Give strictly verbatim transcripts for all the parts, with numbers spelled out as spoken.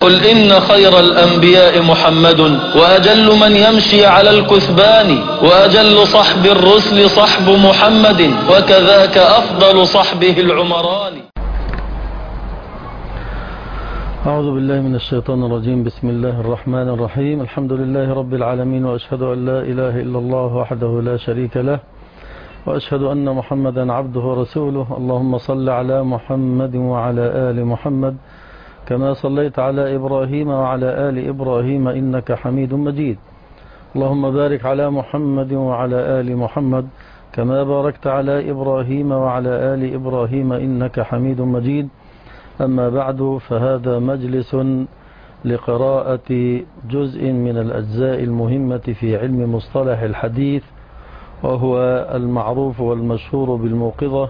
قل إن خير الأنبياء محمد وأجل من يمشي على الكثبان وأجل صحب الرسل صحب محمد وكذاك أفضل صحبه العمران. أعوذ بالله من الشيطان الرجيم. بسم الله الرحمن الرحيم. الحمد لله رب العالمين، وأشهد أن لا إله إلا الله وحده لا شريك له، وأشهد أن محمدا عبده ورسوله. اللهم صل على محمد وعلى آل محمد كما صليت على إبراهيم وعلى آل إبراهيم إنك حميد مجيد. اللهم بارك على محمد وعلى آل محمد كما باركت على إبراهيم وعلى آل إبراهيم إنك حميد مجيد. أما بعد، فهذا مجلس لقراءة جزء من الأجزاء المهمة في علم مصطلح الحديث، وهو المعروف والمشهور بالموقظة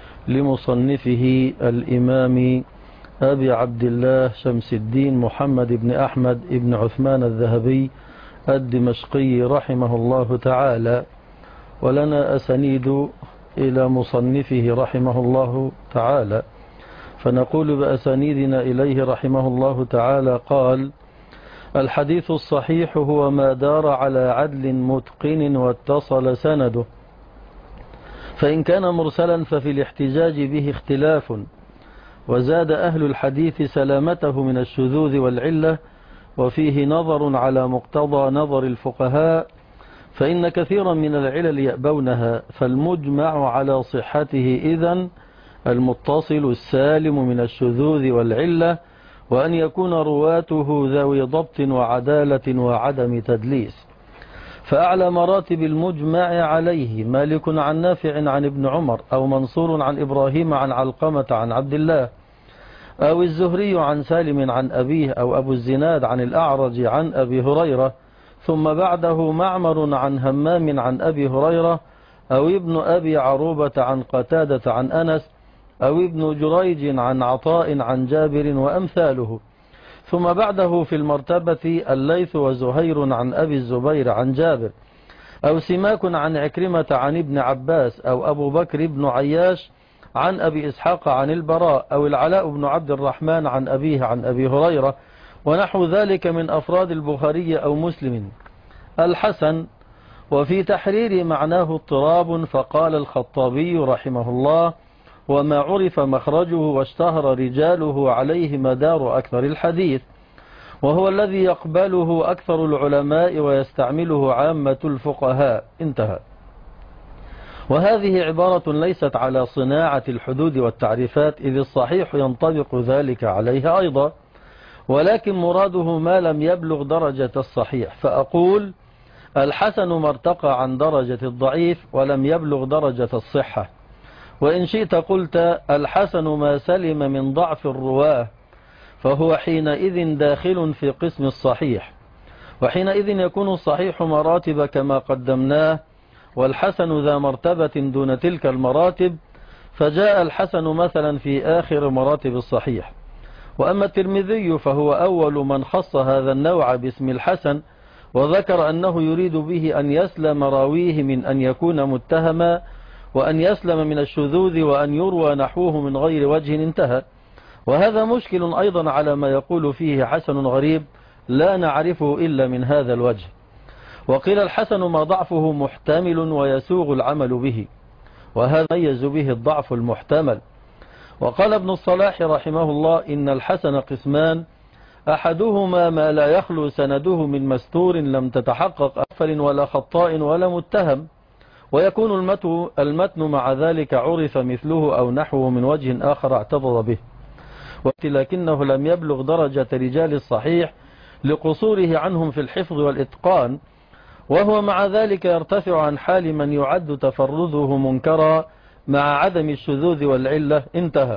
لمصنفه الإمام أبي عبد الله شمس الدين محمد بن أحمد بن عثمان الذهبي الدمشقي رحمه الله تعالى. ولنا أسانيد إلى مصنفه رحمه الله تعالى، فنقول بأسانيدنا إليه رحمه الله تعالى. قال: الحديث الصحيح هو ما دار على عدل متقن واتصل سنده، فإن كان مرسلا ففي الاحتجاج به اختلاف، وزاد أهل الحديث سلامته من الشذوذ والعلة، وفيه نظر على مقتضى نظر الفقهاء، فإن كثيرا من العلل يأبونها، فالمجمع على صحته إذن المتصل السالم من الشذوذ والعلة، وأن يكون رواته ذوي ضبط وعدالة وعدم تدليس. فأعلى مراتب المجمع عليه مالك عن نافع عن ابن عمر، أو منصور عن إبراهيم عن علقمة عن عبد الله، أو الزهري عن سالم عن أبيه، أو أبو الزناد عن الأعرج عن أبي هريرة، ثم بعده معمر عن همام عن أبي هريرة، أو ابن أبي عروبة عن قتادة عن أنس، أو ابن جريج عن عطاء عن جابر وأمثاله. ثم بعده في المرتبة الليث وزهير عن أبي الزبير عن جابر، أو سماك عن عكرمة عن ابن عباس، أو أبو بكر بن عياش عن أبي إسحاق عن البراء، أو العلاء بن عبد الرحمن عن أبيه عن أبي هريرة، ونحو ذلك من أفراد البخاري أو مسلم. الحسن وفي تحرير معناه اضطراب، فقال الخطابي رحمه الله: وما عرف مخرجه واشتهر رجاله عليه مدار أكثر الحديث، وهو الذي يقبله أكثر العلماء ويستعمله عامة الفقهاء. انتهى. وهذه عبارة ليست على صناعة الحدود والتعريفات، إذ الصحيح ينطبق ذلك عليه أيضا، ولكن مراده ما لم يبلغ درجة الصحيح، فأقول الحسن ما ارتقى عن درجة الضعيف ولم يبلغ درجة الصحة. وإن شئت قلت الحسن ما سلم من ضعف الرواه، فهو حينئذ داخل في قسم الصحيح، وحينئذ يكون الصحيح مراتب كما قدمناه، والحسن ذا مرتبة دون تلك المراتب، فجاء الحسن مثلا في آخر مراتب الصحيح. وأما الترمذي فهو أول من خص هذا النوع باسم الحسن، وذكر أنه يريد به أن يسلم راويه من أن يكون متهما، وأن يسلم من الشذوذ، وأن يروى نحوه من غير وجه. انتهى. وهذا مشكل أيضا على ما يقول فيه حسن غريب لا نعرفه إلا من هذا الوجه. وقيل الحسن ما ضعفه محتمل ويسوغ العمل به، وهذا يميز به الضعف المحتمل. وقال ابن الصلاح رحمه الله: إن الحسن قسمان، أحدهما ما لا يخلو سنده من مستور لم تتحقق أفل ولا خطاء ولا متهم، ويكون المتن مع ذلك عرف مثله أو نحوه من وجه آخر اعتضد به، ولكنه لم يبلغ درجة رجال الصحيح لقصوره عنهم في الحفظ والإتقان، وهو مع ذلك يرتفع عن حال من يعد تفرده منكرا مع عدم الشذوذ والعلة. انتهى.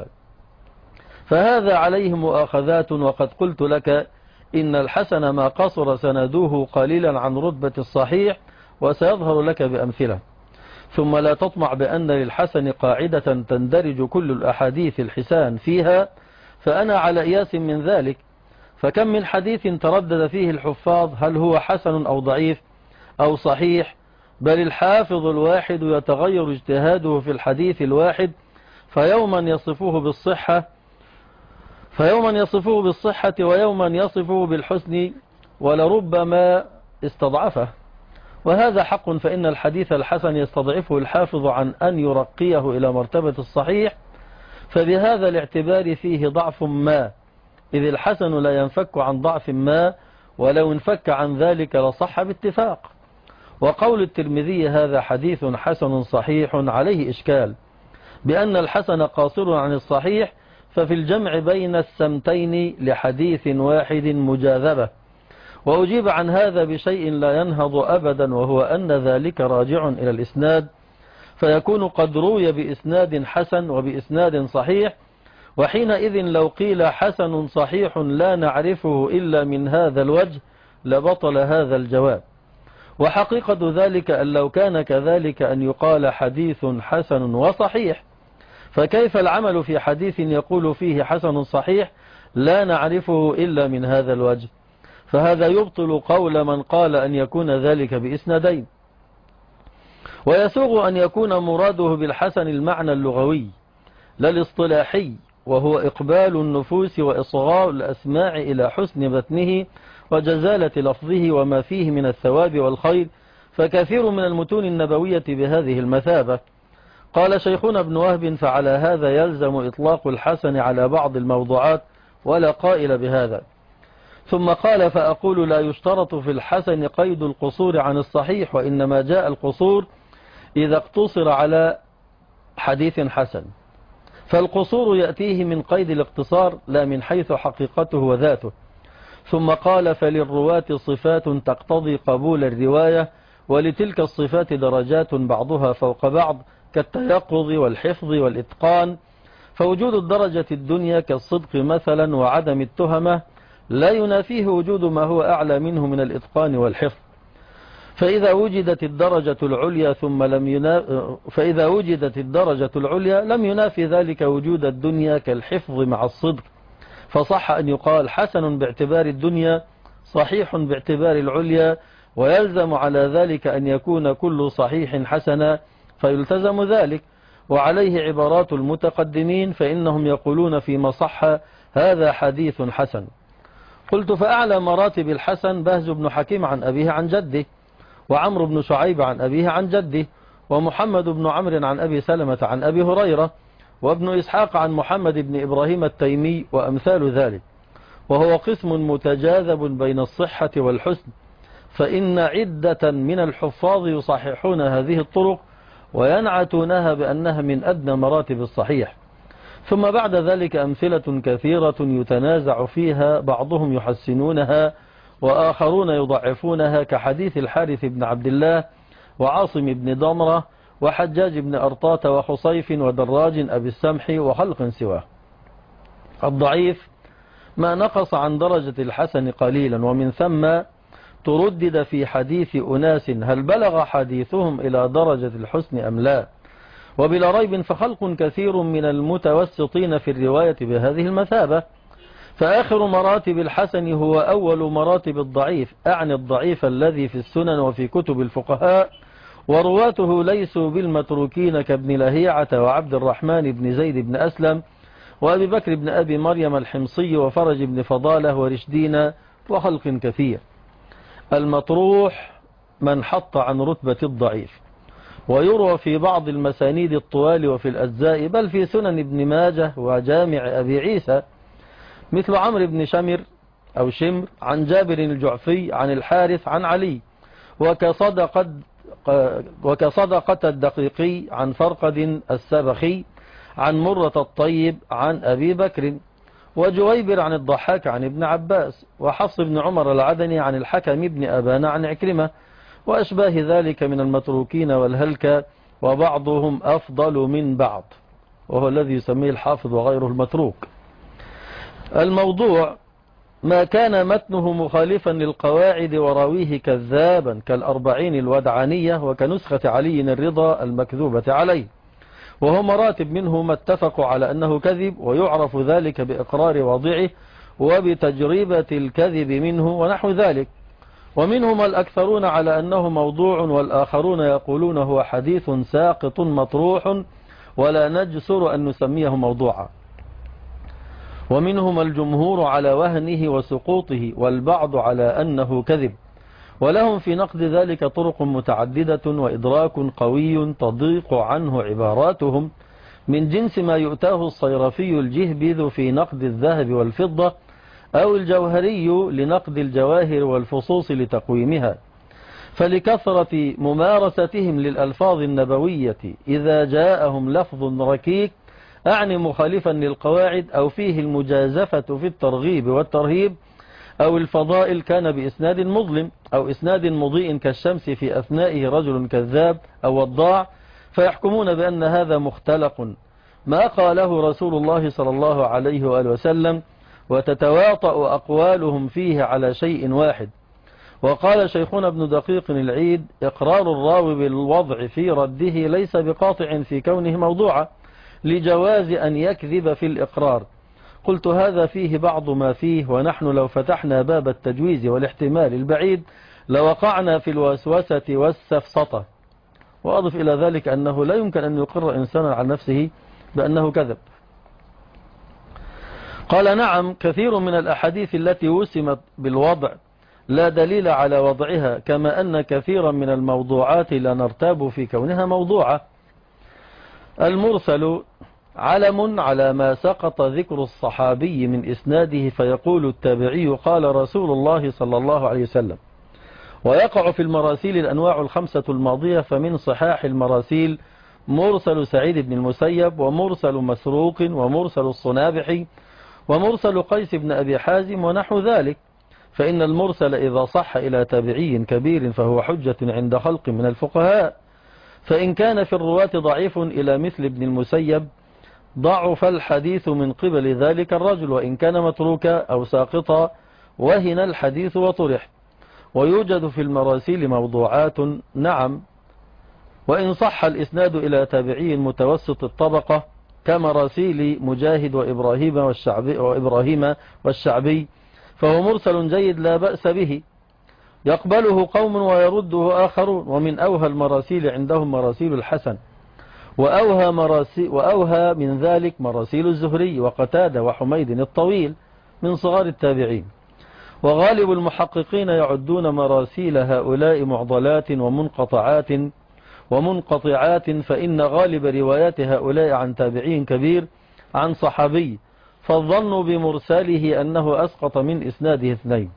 فهذا عليه مؤاخذات، وقد قلت لك إن الحسن ما قصر سنده قليلا عن رتبة الصحيح، وسيظهر لك بأمثلة. ثم لا تطمع بأن للحسن قاعدة تندرج كل الأحاديث الحسان فيها، فأنا على إياس من ذلك. فكم من حديث تردد فيه الحفاظ هل هو حسن أو ضعيف أو صحيح، بل الحافظ الواحد يتغير اجتهاده في الحديث الواحد، فيوما يصفه بالصحة، فيوما يصفه بالصحة ويوما يصفه بالحسن ولربما استضعفه، وهذا حق، فإن الحديث الحسن يستضعفه الحافظ عن أن يرقيه إلى مرتبة الصحيح، فبهذا الاعتبار فيه ضعف ما، إذ الحسن لا ينفك عن ضعف ما، ولو انفك عن ذلك لصح باتفاق. وقول الترمذي هذا حديث حسن صحيح عليه إشكال، بأن الحسن قاصر عن الصحيح، ففي الجمع بين السمتين لحديث واحد مجاذبة. وأجيب عن هذا بشيء لا ينهض أبدا، وهو أن ذلك راجع إلى الإسناد، فيكون قد روي بإسناد حسن وبإسناد صحيح، وحينئذ لو قيل حسن صحيح لا نعرفه إلا من هذا الوجه لبطل هذا الجواب. وحقيقة ذلك أن لو كان كذلك أن يقال حديث حسن وصحيح، فكيف العمل في حديث يقول فيه حسن صحيح لا نعرفه إلا من هذا الوجه؟ فهذا يبطل قول من قال أن يكون ذلك بإسنادين. ويسوغ أن يكون مراده بالحسن المعنى اللغوي لا الاصطلاحي، وهو إقبال النفوس وإصغاء الأسماع إلى حسن متنه وجزالة لفظه وما فيه من الثواب والخير، فكثير من المتون النبوية بهذه المثابة. قال شيخنا ابن وهب: فعلى هذا يلزم إطلاق الحسن على بعض الموضوعات، ولا قائل بهذا. ثم قال: فأقول لا يشترط في الحسن قيد القصور عن الصحيح، وإنما جاء القصور إذا اقتصر على حديث حسن، فالقصور يأتيه من قيد الاقتصار لا من حيث حقيقته وذاته. ثم قال: فللرواة صفات تقتضي قبول الرواية، ولتلك الصفات درجات بعضها فوق بعض، كالتيقظ والحفظ والإتقان، فوجود الدرجة الدنيا كالصدق مثلا وعدم التهمة لا ينافيه وجود ما هو أعلى منه من الإتقان والحفظ. فإذا وجدت الدرجة العليا ثم لم ينا... فإذا وجدت الدرجة العليا لم ينافي ذلك وجود الدنيا كالحفظ مع الصدق، فصح أن يقال حسن باعتبار الدنيا، صحيح باعتبار العليا، ويلزم على ذلك أن يكون كل صحيح حسنا، فيلتزم ذلك. وعليه عبارات المتقدمين، فإنهم يقولون فيما صح: هذا حديث حسن. قلت: فأعلى مراتب الحسن بهز بن حكيم عن أبيه عن جده، وعمرو بن شعيب عن أبيه عن جده، ومحمد بن عمرو عن أبي سلمة عن أبي هريرة، وابن إسحاق عن محمد بن إبراهيم التيمي، وأمثال ذلك. وهو قسم متجاذب بين الصحة والحسن، فإن عدة من الحفاظ يصححون هذه الطرق وينعتونها بأنها من أدنى مراتب الصحيح. ثم بعد ذلك أمثلة كثيرة يتنازع فيها، بعضهم يحسنونها وآخرون يضعفونها، كحديث الحارث بن عبد الله وعاصم بن ضمرة وحجاج بن أرطاة وخصيف ودراج أبي السمح وخلق سواه. الضعيف ما نقص عن درجة الحسن قليلا، ومن ثم تردد في حديث أناس هل بلغ حديثهم إلى درجة الحسن أم لا. وبلا ريب فخلق كثير من المتوسطين في الرواية بهذه المثابة. فآخر مراتب الحسن هو أول مراتب الضعيف، أعني الضعيف الذي في السنن وفي كتب الفقهاء، ورواته ليسوا بالمتروكين كابن لهيعة وعبد الرحمن بن زيد بن أسلم وأبي بكر بن أبي مريم الحمصي وفرج بن فضالة ورشدين وخلق كثير. المطروح من حط عن رتبة الضعيف، ويروى في بعض المسانيد الطوال وفي الأجزاء، بل في سنن ابن ماجه وجامع أبي عيسى، مثل عمرو بن شمر أو شمر عن جابر الجعفي عن الحارث عن علي، وكصدقة, وكصدقة الدقيقي عن فرقد السبخي عن مرة الطيب عن أبي بكر، وجويبر عن الضحاك عن ابن عباس، وحفص بن عمر العدني عن الحكم بن أبان عن عكرمة، وأشباه ذلك من المتروكين والهلكة، وبعضهم أفضل من بعض، وهو الذي يسميه الحافظ وغيره المتروك. الموضوع ما كان متنه مخالفا للقواعد وراويه كذابا، كالأربعين الودعانية وكنسخة علي الرضا المكذوبة عليه، وهو مراتب منه ما اتفقوا على أنه كذب، ويعرف ذلك بإقرار واضعه وبتجربة الكذب منه ونحو ذلك. ومنهم الأكثرون على أنه موضوع، والآخرون يقولون هو حديث ساقط مطروح ولا نجسر أن نسميه موضوعا. ومنهم الجمهور على وهنه وسقوطه، والبعض على أنه كذب. ولهم في نقد ذلك طرق متعددة وإدراك قوي تضيق عنه عباراتهم، من جنس ما يؤتاه الصيرفي الجهبذ في نقد الذهب والفضة، أو الجوهري لنقد الجواهر والفصوص لتقويمها. فلكثرة ممارستهم للألفاظ النبوية إذا جاءهم لفظ ركيك أعني مخالفا للقواعد أو فيه المجازفة في الترغيب والترهيب أو الفضائل كان بإسناد مظلم أو إسناد مضيء كالشمس في أثنائه رجل كذاب أو وضاع، فيحكمون بأن هذا مختلق ما قاله رسول الله صلى الله عليه وآله وسلم، وتتواطأ أقوالهم فيه على شيء واحد. وقال شيخنا ابن دقيق العيد: إقرار الراوي بالوضع في رده ليس بقاطع في كونه موضوعا لجواز أن يكذب في الإقرار. قلت: هذا فيه بعض ما فيه، ونحن لو فتحنا باب التجويز والاحتمال البعيد لوقعنا في الوسوسة والسفسطة. وأضف إلى ذلك أنه لا يمكن أن يقر إنسانا عن نفسه بأنه كذب. قال: نعم، كثير من الأحاديث التي وسمت بالوضع لا دليل على وضعها، كما أن كثيرا من الموضوعات لا نرتاب في كونها موضوعة. المرسل علم على ما سقط ذكر الصحابي من إسناده، فيقول التابعي: قال رسول الله صلى الله عليه وسلم. ويقع في المراسيل الأنواع الخمسة الماضية، فمن صحاح المراسيل مرسل سعيد بن المسيب، ومرسل مسروق، ومرسل الصنابحي، ومرسل قيس بن أبي حازم ونحو ذلك. فإن المرسل إذا صح إلى تابعي كبير فهو حجة عند خلق من الفقهاء، فإن كان في الرواة ضعيف إلى مثل ابن المسيب ضعف الحديث من قبل ذلك الرجل، وإن كان متروكا أو ساقطا وهن الحديث وطرح. ويوجد في المراسيل موضوعات، نعم، وإن صح الإسناد إلى تابعي متوسط الطبقة كمراسيل مجاهد وإبراهيم والشعبي, وإبراهيم والشعبي فهو مرسل جيد لا بأس به، يقبله قوم ويرده آخرون. ومن أوهى المراسيل عندهم مراسيل الحسن، وأوهى, مراسيل وأوهى من ذلك مراسيل الزهري وقتادة وحميد الطويل من صغار التابعين. وغالب المحققين يعدون مراسيل هؤلاء معضلات ومنقطعات ومنقطعات، فإن غالب روايات هؤلاء عن تابعين كبير عن صحابي، فالظن بمرساله أنه أسقط من إسناده اثنين.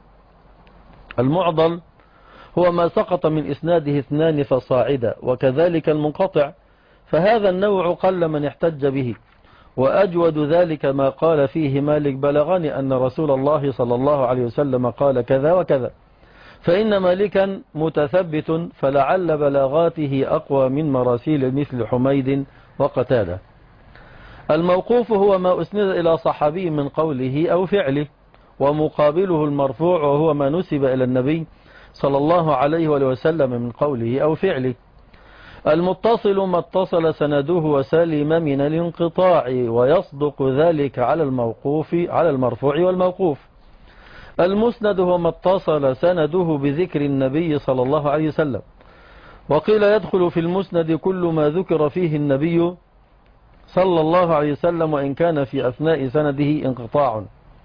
المعضل هو ما سقط من إسناده اثنان فصاعدا، وكذلك المنقطع، فهذا النوع قل من احتج به. وأجود ذلك ما قال فيه مالك: بلغني أن رسول الله صلى الله عليه وسلم قال كذا وكذا. فإن مالكا متثبت، فلعل بلاغاته أقوى من مراسيل مثل حميد وقتادة. الموقوف هو ما أسند إلى صحابي من قوله أو فعله، ومقابله المرفوع وهو ما نسب إلى النبي صلى الله عليه وسلم من قوله أو فعله. المتصل ما اتصل سنده وسلم من الانقطاع، ويصدق ذلك على الموقوف على المرفوع والموقوف. المسند هو ما اتصل سنده بذكر النبي صلى الله عليه وسلم. وقيل يدخل في المسند كل ما ذكر فيه النبي صلى الله عليه وسلم، وإن كان في أثناء سنده انقطاع.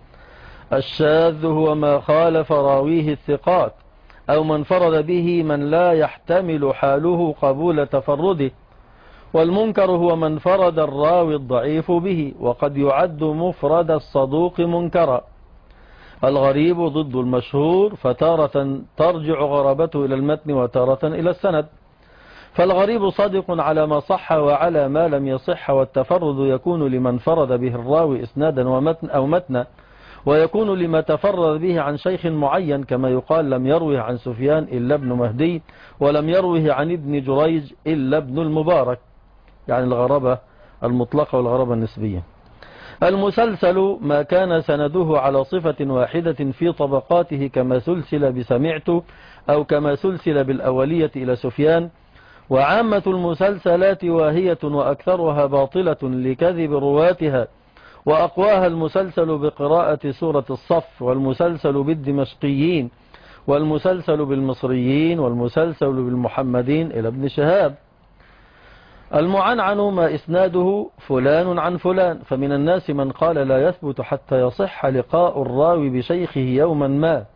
الشاذ هو ما خالف راويه الثقات، أو من فرد به من لا يحتمل حاله قبول تفرده. والمنكر هو من فرد الراوي الضعيف به، وقد يعد مفرد الصدوق منكرا. الغريب ضد المشهور، فتارة ترجع غرابته إلى المتن وتارة إلى السند. فالغريب صادق على ما صح وعلى ما لم يصح، والتفرد يكون لمن فرد به الراوي إسنادا ومتن أو متنا، ويكون لما تفرد به عن شيخ معين، كما يقال: لم يروه عن سفيان إلا ابن مهدي، ولم يروه عن ابن جريج إلا ابن المبارك، يعني الغرابة المطلقة والغرابة النسبية. المسلسل ما كان سنده على صفة واحدة في طبقاته، كما سلسل بسمعت أو كما سلسل بالأولية إلى سفيان. وعامة المسلسلات واهية وأكثرها باطلة لكذب رواتها، وأقواها المسلسل بقراءة سورة الصف، والمسلسل بالدمشقيين، والمسلسل بالمصريين، والمسلسل بالمحمدين إلى ابن شهاب. المعنعن ما إسناده فلان عن فلان، فمن الناس من قال لا يثبت حتى يصح لقاء الراوي بشيخه يوما ما،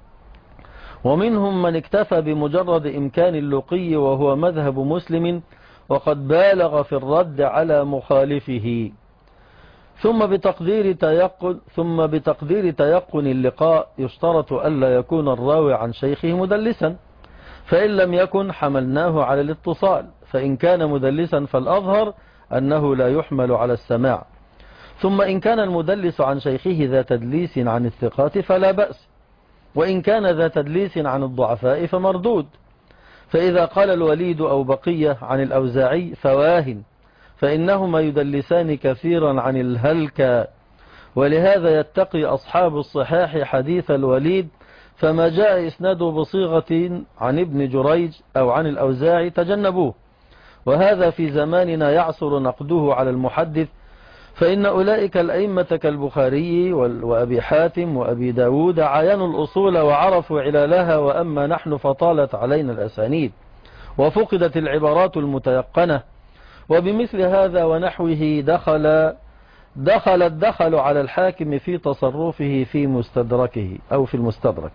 ومنهم من اكتفى بمجرد إمكان اللقي وهو مذهب مسلم، وقد بالغ في الرد على مخالفه. ثم بتقدير تيقن ثم بتقدير تيقن اللقاء يشترط ألا يكون الراوي عن شيخه مدلسا، فإن لم يكن حملناه على الاتصال، فإن كان مدلسا فالأظهر أنه لا يحمل على السماع. ثم إن كان المدلس عن شيخه ذا تدليس عن الثقات فلا بأس، وإن كان ذا تدليس عن الضعفاء فمردود. فإذا قال الوليد أو بقية عن الأوزاعي فواهن، فإنهما يدلسان كثيرا عن الهلكة، ولهذا يتقي أصحاب الصحاح حديث الوليد، فما جاء إسناده بصيغة عن ابن جريج أو عن الأوزاعي تجنبوه. وهذا في زماننا يعصر نقده على المحدث، فإن أولئك الأئمة كالبخاري وأبي حاتم وأبي داود عاينوا الأصول وعرفوا علالها، وأما نحن فطالت علينا الأسانيد وفقدت العبارات المتيقنة. وبمثل هذا ونحوه دخل دخل الدخل على الحاكم في تصرفه في مستدركه أو في المستدرك.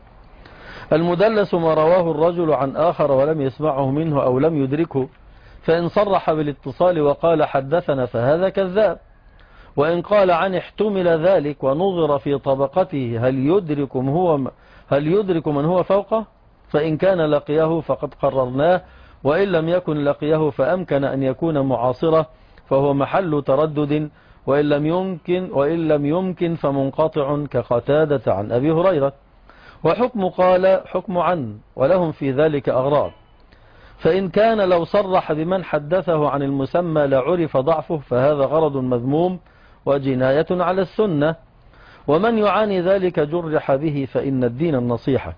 المدلس ما رواه الرجل عن آخر ولم يسمعه منه أو لم يدركه، فإن صرح بالاتصال وقال حدثنا فهذا كذاب، وإن قال عن احتمل ذلك ونظر في طبقته هل يدرك هو هل يدرك من هو فوقه، فإن كان لقيه فقد قررناه، وإن لم يكن لقيه فأمكن أن يكون معاصرة فهو محل تردد، وإن لم يمكن وإن لم يمكن فمنقطع كقتادة عن أبي هريرة. وحكم قال حكم عن، ولهم في ذلك أغراض. فإن كان لو صرح بمن حدثه عن المسمى لعرف ضعفه، فهذا غرض مذموم وجناية على السنة، ومن يعاني ذلك جرح به، فإن الدين النصيحة.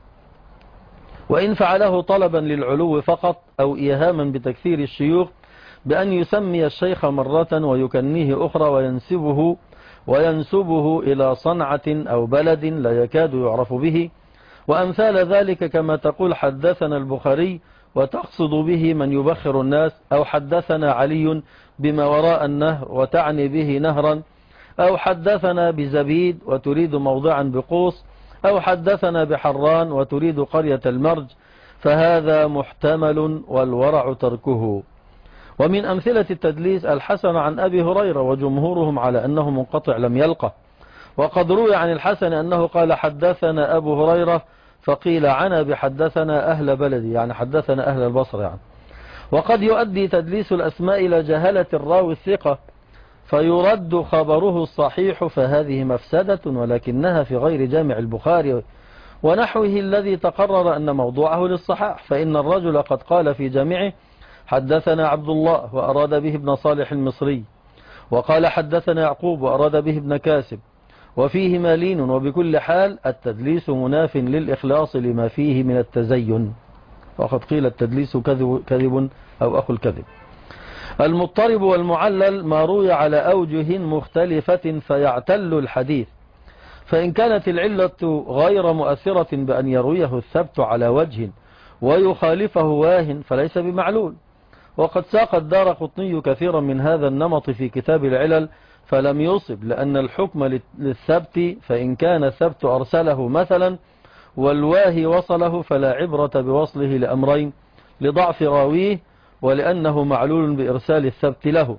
وإن فعله طلبا للعلو فقط أو إيهاما بتكثير الشيوخ بأن يسمي الشيخ مرة ويكنيه أخرى وينسبه وينسبه إلى صنعة أو بلد لا يكاد يعرف به وأمثال ذلك، كما تقول حدثنا البخاري وتقصد به من يبخر الناس، أو حدثنا علي بما وراء النهر وتعني به نهرا، أو حدثنا بزبيد وتريد موضعا بقوس، أو حدثنا بحران وتريد قرية المرج، فهذا محتمل والورع تركه. ومن أمثلة التدليس الحسن عن أبي هريرة، وجمهورهم على أنه منقطع لم يلقه. وقد روي عن الحسن أنه قال حدثنا أبو هريرة، فقيل عنا بحدثنا أهل بلدي، يعني حدثنا أهل البصر يعني. وقد يؤدي تدليس الأسماء إلى جهلة الراوي الثقة فيرد خبره الصحيح، فهذه مفسدة، ولكنها في غير جامع البخاري ونحوه الذي تقرر أن موضوعه للصحاح. فإن الرجل قد قال في جامعه حدثنا عبد الله وأراد به ابن صالح المصري، وقال حدثنا يعقوب وأراد به ابن كاسب، وفيه مالين. وبكل حال التدليس مناف للإخلاص لما فيه من التزين، وقد قيل التدليس كذب, كذب أو أخو الكذب. المضطرب والمعلل ما روي على أوجه مختلفة فيعتل الحديث، فإن كانت العلة غير مؤثرة بأن يرويه الثبت على وجه ويخالفه واهن فليس بمعلول. وقد ساق الدارقطني كثيرا من هذا النمط في كتاب العلل فلم يصب، لأن الحكم للثبت، فإن كان الثبت أرسله مثلا والواهي وصله فلا عبرة بوصله لأمرين: لضعف راويه ولأنه معلول بإرسال الثبت له.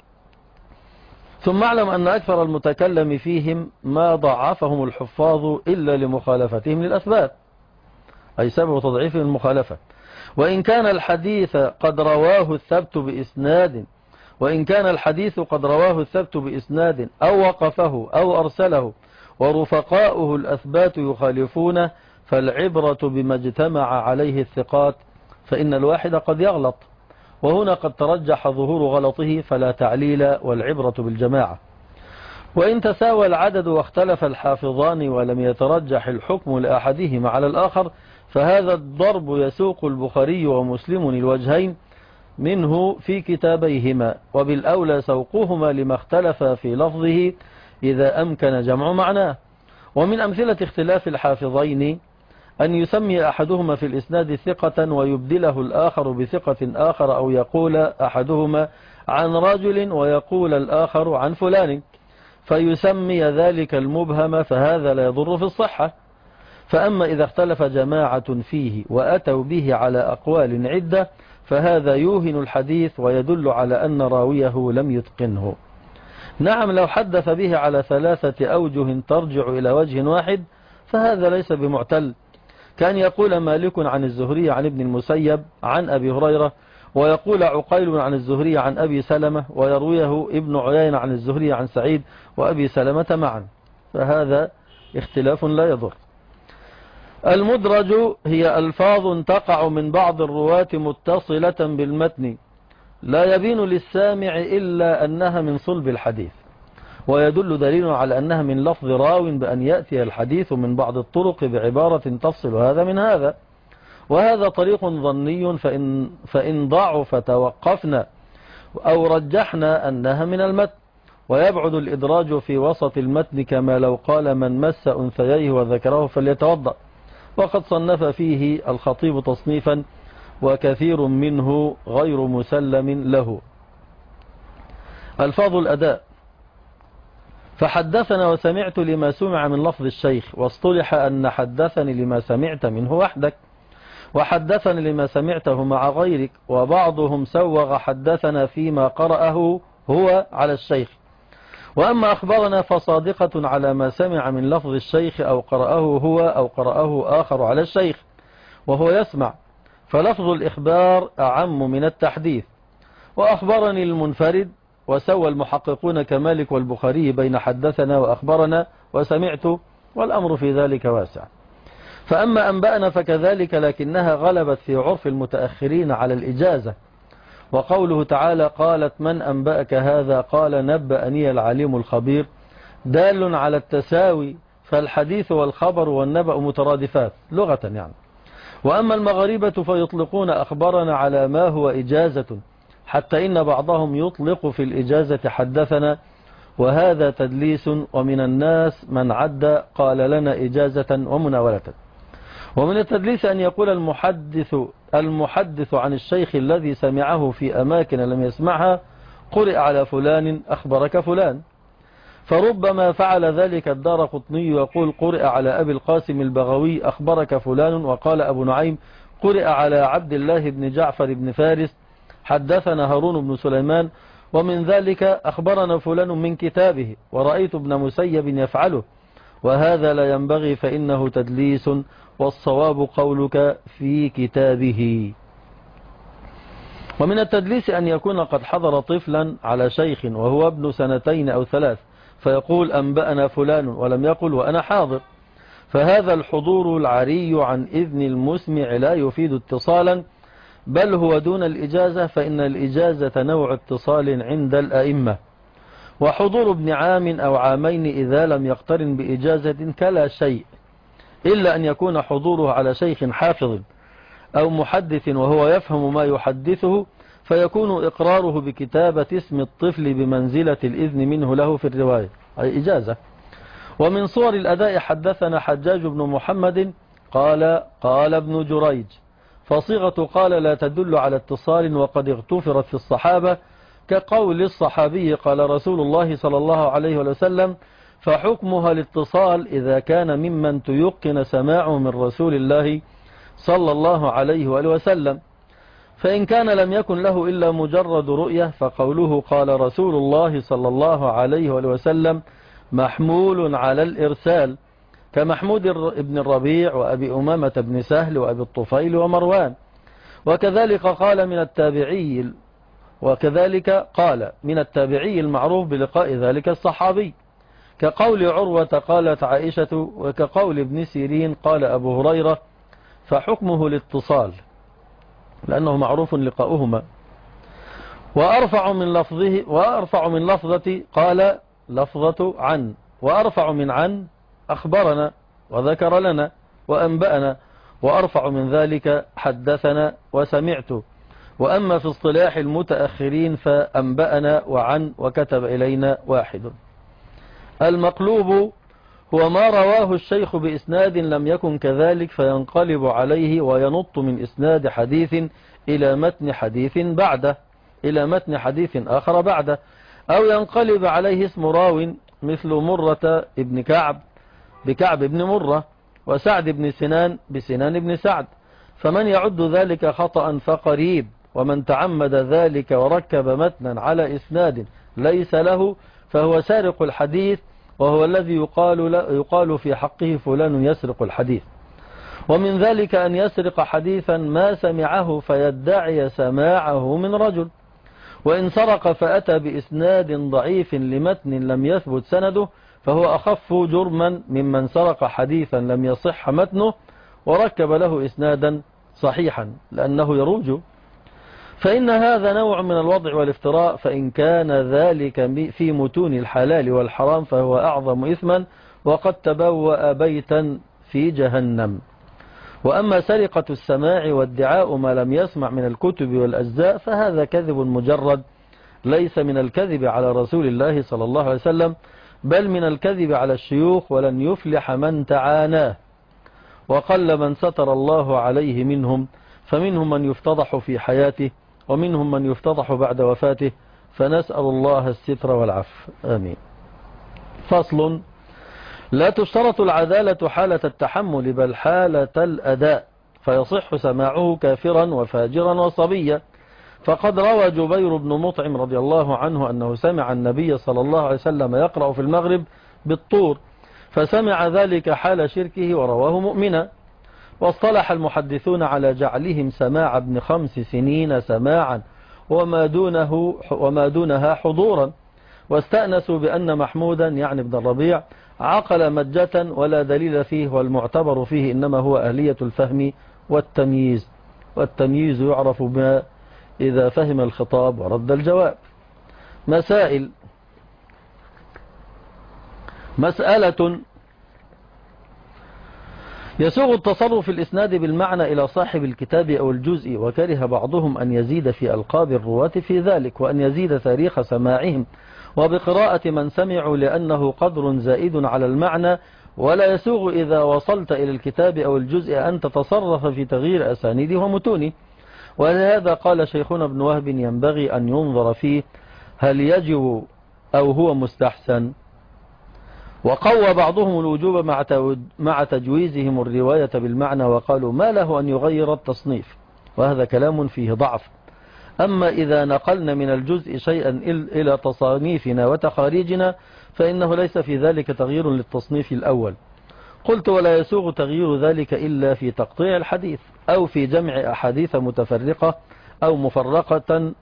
ثم اعلم أن أكثر المتكلم فيهم ما ضعفهم الحفاظ إلا لمخالفتهم للأثبات، أي سبب تضعيفهم المخالفة. وإن كان الحديث قد رواه الثبت بإسناد وإن كان الحديث قد رواه الثبت بإسناد أو وقفه أو أرسله ورفقاؤه الأثبات يخالفونه، فالعبرة بما اجتمع عليه الثقات، فإن الواحد قد يغلط، وهنا قد ترجح ظهور غلطه فلا تعليل، والعبرة بالجماعة. وإن تساوى العدد واختلف الحافظان ولم يترجح الحكم لأحدهما على الآخر، فهذا الضرب يسوق البخاري ومسلم الوجهين منه في كتابيهما، وبالأولى سوقهما لما اختلف في لفظه إذا أمكن جمع معناه. ومن أمثلة اختلاف الحافظين أن يسمي أحدهما في الإسناد ثقة ويبدله الآخر بثقة آخر، أو يقول أحدهما عن رجل ويقول الآخر عن فلان فيسمي ذلك المبهم، فهذا لا يضر في الصحة. فأما إذا اختلف جماعة فيه وأتوا به على أقوال عدة فهذا يوهن الحديث ويدل على أن راويه لم يتقنه. نعم، لو حدث به على ثلاثة أوجه ترجع إلى وجه واحد فهذا ليس بمعتل، كان يقول مالك عن الزهري عن ابن المسيب عن أبي هريرة، ويقول عقيل عن الزهري عن أبي سلمة، ويرويه ابن عيين عن الزهري عن سعيد وأبي سلمة معا، فهذا اختلاف لا يضر. المدرج هي ألفاظ تقع من بعض الرواة متصلة بالمتن لا يبين للسامع إلا أنها من صلب الحديث، ويدل دليل على أنها من لفظ راو بأن يأتي الحديث من بعض الطرق بعبارة تفصل هذا من هذا، وهذا طريق ظني، فإن, فإن ضعف توقفنا أو رجحنا أنها من المتن، ويبعد الإدراج في وسط المتن كما لو قال من مس أنثييه وذكره فليتوضأ، وقد صنف فيه الخطيب تصنيفا وكثير منه غير مسلم له. ألفاظ الأداء: فحدثنا وسمعت لما سمع من لفظ الشيخ، واصطلح أن حدثني لما سمعت منه وحدك، وحدثني لما سمعته مع غيرك، وبعضهم سوغ حدثنا فيما قرأه هو على الشيخ. وأما أخبرنا فصادقة على ما سمع من لفظ الشيخ أو قرأه هو أو قرأه آخر على الشيخ وهو يسمع، فلفظ الإخبار أعم من التحديث. وأخبرني المنفرد، وسوى المحققون كمالك والبخاري بين حدثنا وأخبرنا وسمعت، والأمر في ذلك واسع. فأما أنبأنا فكذلك، لكنها غلبت في عرف المتأخرين على الإجازة، وقوله تعالى قالت من أنبأك هذا قال نبأني العليم الخبير دال على التساوي، فالحديث والخبر والنبأ مترادفات لغة يعني. وأما المغاربة فيطلقون أخبرنا على ما هو إجازة، حتى إن بعضهم يطلق في الإجازة حدثنا، وهذا تدليس، ومن الناس من عد قال لنا إجازة ومناولة. ومن التدليس أن يقول المحدث المحدث عن الشيخ الذي سمعه في أماكن لم يسمعها قرئ على فلان أخبرك فلان، فربما فعل ذلك الدارقطني يقول قرئ على أبي القاسم البغوي أخبرك فلان، وقال أبو نعيم قرئ على عبد الله بن جعفر بن فارس حدثنا هارون بن سليمان، ومن ذلك أخبرنا فلان من كتابه، ورأيت ابن مسيب يفعله، وهذا لا ينبغي فإنه تدليس، والصواب قولك في كتابه. ومن التدليس أن يكون قد حضر طفلا على شيخ وهو ابن سنتين أو ثلاث فيقول أنبأنا فلان ولم يقل وأنا حاضر، فهذا الحضور العري عن إذن المسمع لا يفيد اتصالا، بل هو دون الإجازة، فإن الإجازة نوع اتصال عند الأئمة. وحضور ابن عام أو عامين إذا لم يقترن بإجازة كلا شيء، إلا أن يكون حضوره على شيخ حافظ أو محدث وهو يفهم ما يحدثه، فيكون إقراره بكتابة اسم الطفل بمنزلة الإذن منه له في الرواية، أي إجازة. ومن صور الأداء حدثنا حجاج بن محمد قال قال ابن جريج، فصيغة قال لا تدل على اتصال وقد اغتفرت في الصحابة، كقول الصحابي قال رسول الله صلى الله عليه وسلم، فحكمها الاتصال إذا كان ممن تيقن سماعه من رسول الله صلى الله عليه وآله وسلم. فإن كان لم يكن له إلا مجرد رؤية فقوله قال رسول الله صلى الله عليه وآله وسلم محمول على الإرسال، كمحمود بن الربيع وأبي أمامة بن سهل وأبي الطفيل ومروان. وكذلك قال من التابعي وكذلك قال من التابعي المعروف بلقاء ذلك الصحابي، كقول عروة قالت عائشة، وكقول ابن سيرين قال أبو هريرة، فحكمه الاتصال لأنه معروف لقاؤهما. وأرفع من لفظه وأرفع من لفظة قال لفظة عن، وأرفع من عن أخبرنا وذكر لنا وأنبأنا، وأرفع من ذلك حدثنا وسمعت. وأما في اصطلاح المتأخرين فأنبأنا وعن وكتب إلينا واحد. المقلوب هو ما رواه الشيخ بإسناد لم يكن كذلك فينقلب عليه وينط من إسناد حديث إلى متن حديث بعده إلى متن حديث آخر بعده، أو ينقلب عليه اسم راو مثل مرة ابن كعب بكعب بن مرة، وسعد بن سنان بسنان بن سعد، فمن يعد ذلك خطأ فقريب، ومن تعمد ذلك وركب متنا على إسناد ليس له فهو سارق الحديث، وهو الذي يقال, يقال في حقه فلان يسرق الحديث. ومن ذلك أن يسرق حديثا ما سمعه فيدعي سماعه من رجل، وإن سرق فأتى بإسناد ضعيف لمتن لم يثبت سنده فهو أخف جرما ممن سرق حديثا لم يصح متنه وركب له إسنادا صحيحا لأنه يروج. فإن هذا نوع من الوضع والافتراء، فإن كان ذلك في متون الحلال والحرام فهو أعظم إثما وقد تبوأ بيتا في جهنم. وأما سرقة السماع وادعاء ما لم يسمع من الكتب والأجزاء فهذا كذب مجرد، ليس من الكذب على رسول الله صلى الله عليه وسلم، بل من الكذب على الشيوخ، ولن يفلح من تعاناه. وقل من ستر الله عليه منهم، فمنهم من يفتضح في حياته ومنهم من يفتضح بعد وفاته، فنسأل الله الستر والعفو، آمين. فصل: لا تشترط العدالة حالة التحمل بل حالة الأداء، فيصح سماعه كافرا وفاجرا وصبيا. فقد روى جبير بن مطعم رضي الله عنه أنه سمع النبي صلى الله عليه وسلم يقرأ في المغرب بالطور، فسمع ذلك حال شركه ورواه مؤمنا. واصطلح المحدثون على جعلهم سماع ابن خمس سنين سماعا وما دونه وما دونها حضورا، واستأنسوا بأن محمودا يعني ابن الربيع عقل مجة ولا دليل فيه، والمعتبر فيه إنما هو أهلية الفهم والتمييز، والتمييز يعرف بما إذا فهم الخطاب ورد الجواب. مسائل: مسألة: يسوغ التصرف في الإسناد بالمعنى إلى صاحب الكتاب أو الجزء، وكره بعضهم أن يزيد في ألقاب الرواة في ذلك، وأن يزيد تاريخ سماعهم وبقراءة من سمعوا، لأنه قدر زائد على المعنى، ولا يسوغ إذا وصلت إلى الكتاب أو الجزء أن تتصرف في تغيير أسانيده ومتونه. ولهذا قال شيخنا ابن وهب: ينبغي أن ينظر فيه هل يجب أو هو مستحسن. وقوى بعضهم الوجوب مع تجويزهم الرواية بالمعنى، وقالوا ما له أن يغير التصنيف، وهذا كلام فيه ضعف. أما إذا نقلنا من الجزء شيئا إلى تصانيفنا وتخاريجنا فإنه ليس في ذلك تغيير للتصنيف الأول. قلت: ولا يسوغ تغيير ذلك إلا في تقطيع الحديث، أو في جمع أحاديث متفرقة أو مفرقة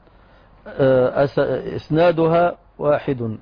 إسنادها واحد،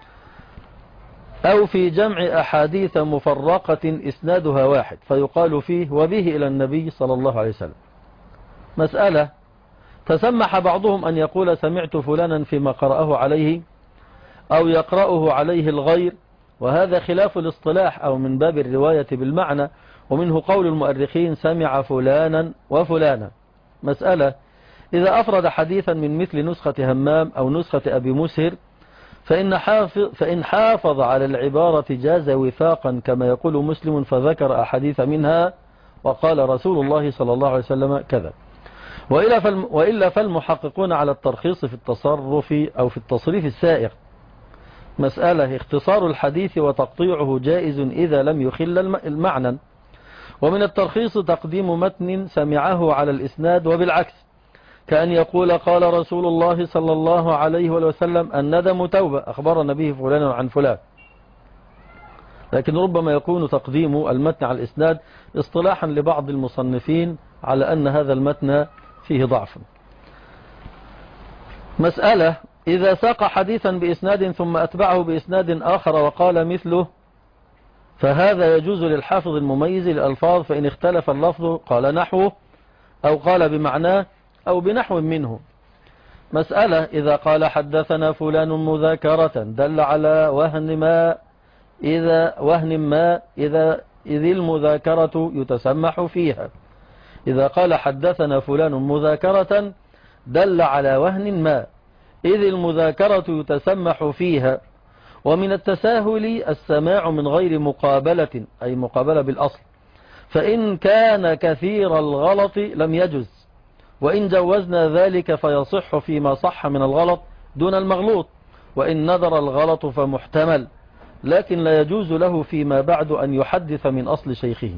أو في جمع أحاديث مفرقة إسنادها واحد فيقال فيه وبه إلى النبي صلى الله عليه وسلم. مسألة: تسمح بعضهم أن يقول سمعت فلانا فيما قرأه عليه أو يقرأه عليه الغير، وهذا خلاف الاصطلاح أو من باب الرواية بالمعنى، ومنه قول المؤرخين سمع فلانا وفلانا. مسألة: إذا أفرد حديثا من مثل نسخة همام أو نسخة أبي مسهر فإن حافظ, فإن حافظ على العبارة جاز وفاقا كما يقول مسلم، فذكر أحاديث منها وقال رسول الله صلى الله عليه وسلم كذا. وإلا, فالم وإلا فالمحققون على الترخيص في التصرف أو في التصريف السائغ. مسألة: اختصار الحديث وتقطيعه جائز إذا لم يخل المعنى. ومن الترخيص تقديم متن سمعه على الإسناد وبالعكس، كأن يقول قال رسول الله صلى الله عليه وسلم الندم توبة، أخبرنا به فلان عن فلان. لكن ربما يكون تقديم المتن على الإسناد اصطلاحا لبعض المصنفين على أن هذا المتن فيه ضعف. مسألة: إذا ساق حديثا بإسناد ثم أتبعه بإسناد آخر وقال مثله فهذا يجوز للحافظ المميز للألفاظ، فإن اختلف اللفظ قال نحوه أو قال بمعناه أو بنحو منه. مسألة: إذا قال حدثنا فلان مذاكرة دل على وهن ما إذا وهن ما إذا إذ المذاكرة يتسمح فيها. إذا قال حدثنا فلان مذاكرة دل على وهن ما إذ المذاكرة يتسمح فيها. ومن التساهل السماع من غير مقابلة، أي مقابلة بالأصل، فإن كان كثير الغلط لم يجز، وإن جوزنا ذلك فيصح فيما صح من الغلط دون المغلوط، وإن نذر الغلط فمحتمل، لكن لا يجوز له فيما بعد أن يحدث من أصل شيخه.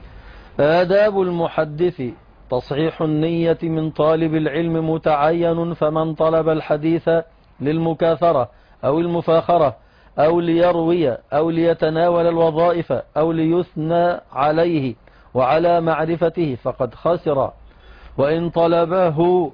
آداب المحدث: تصحيح النية من طالب العلم متعين، فمن طلب الحديث للمكاثرة أو المفاخرة أو ليروي أو ليتناول الوظائف أو ليثنى عليه وعلى معرفته فقد خسر، وإن طلبه